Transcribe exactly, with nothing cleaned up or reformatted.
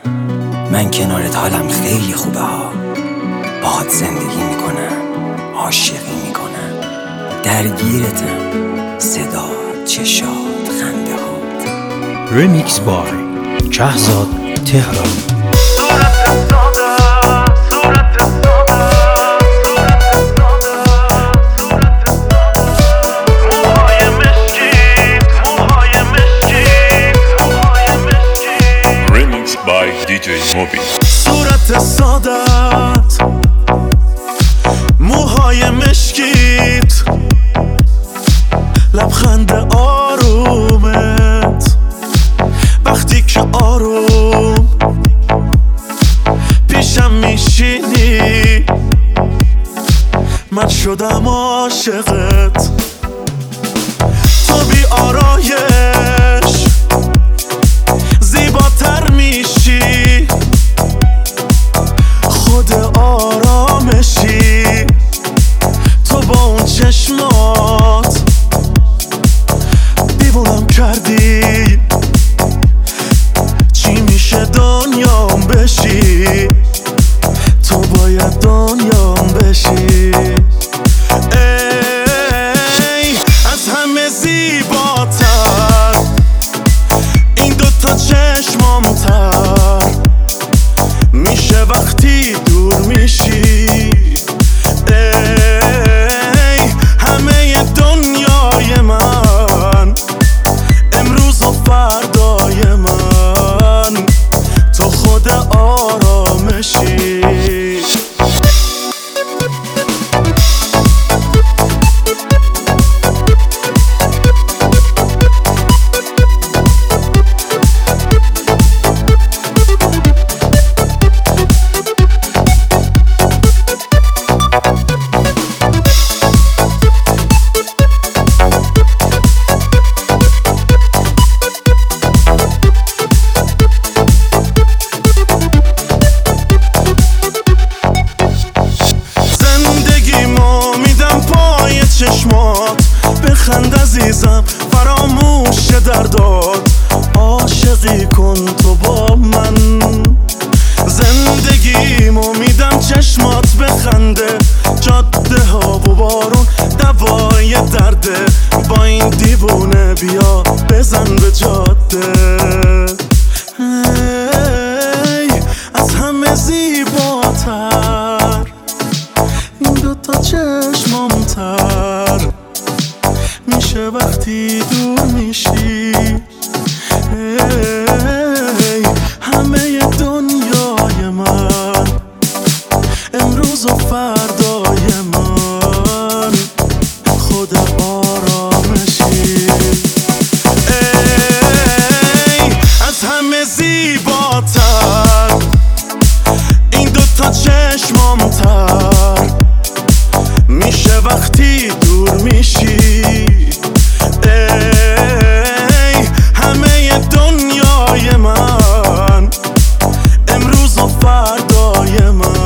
من کنارت حالم خیلی خوبه ها. باهات زندگی میکنم، عاشقی میکنم، درگیرتم، صدا، چشات، خنده هات. ریمیکس بای شهزاد تهران. صورت سادت، موهای مشکیت، لبخند آرومت، وقتی که آروم پیشم میشینی من شدم عاشقت. تو بی آرایش زیباتر میشی، خود آرامشی. تو با اون چشمات دیوونم کردی، چی میشه دنیام بشی، تو باید دنیام بشی. ای از همه زیباتر، این دوتا چشمامتر میشه وقتی دور میشی. ای همه دنیای من، امروز و فردای من، تو خود آرامشی. چشمات بخند عزیزم، فراموش دردات، عاشقی کن تو با من. زندگیمو میدم چشمات بخنده، جاده ها و بارون دوای درده. با این دیوونه بیا بزن به جاده. ای از همه زیباتر، این دوتا چشمامتر میشه وقتی دور میشی. ای همه دنیای من، امروز و فردای من، خود آرامشی. ای از همه زیباتر، این دوتا چشمامتر میشه وقتی دور میشی. ای همه دنیای من، امروز و فردای من.